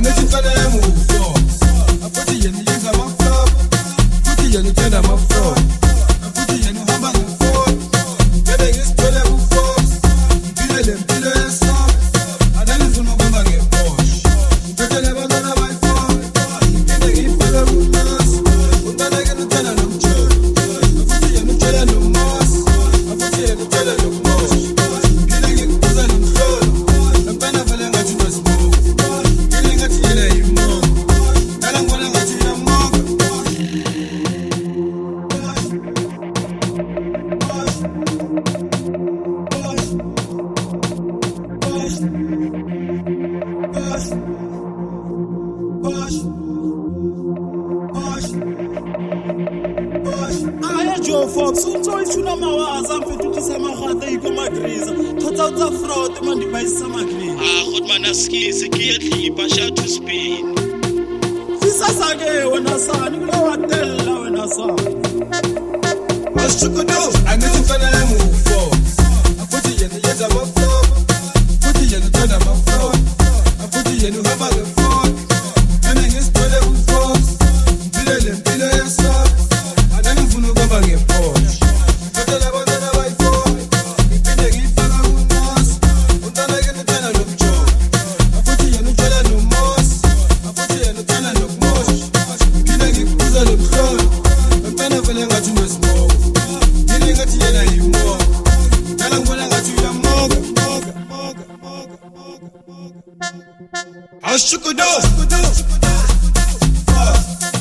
Joe Fox, so it's una mawaza mfethu tisamagata ikoma griza. Thotsa utsa fraud man di buy samagri. God man askisi kiyadlipa sha to spin. Sisa ke wena sani kulo watella wena sani. Mashukudo, anizifana move for. Afuthi yena yenza ma flop. Futhi yena tona ma flop. Afuthi yena uhamba ke flop. Yena ngisipele ku Fox. Mpilo yesa. Anani mfuna ukubamba ngePorsche. Ngithatha abantwana bayi-4. Ngiphinde ngiyifaka kuNos. Umntwana ke uthanda nokujoga. Afuthi yena utshela noMos. Afuthi yena uthanda nokuMosh. Ngiphinde ngikubuza nobuhlolo. Umntwana vele ngathi unesmoke. Ngathi yena yimoka. Ngala ngibona ngathi uyamoka. Ashukudo.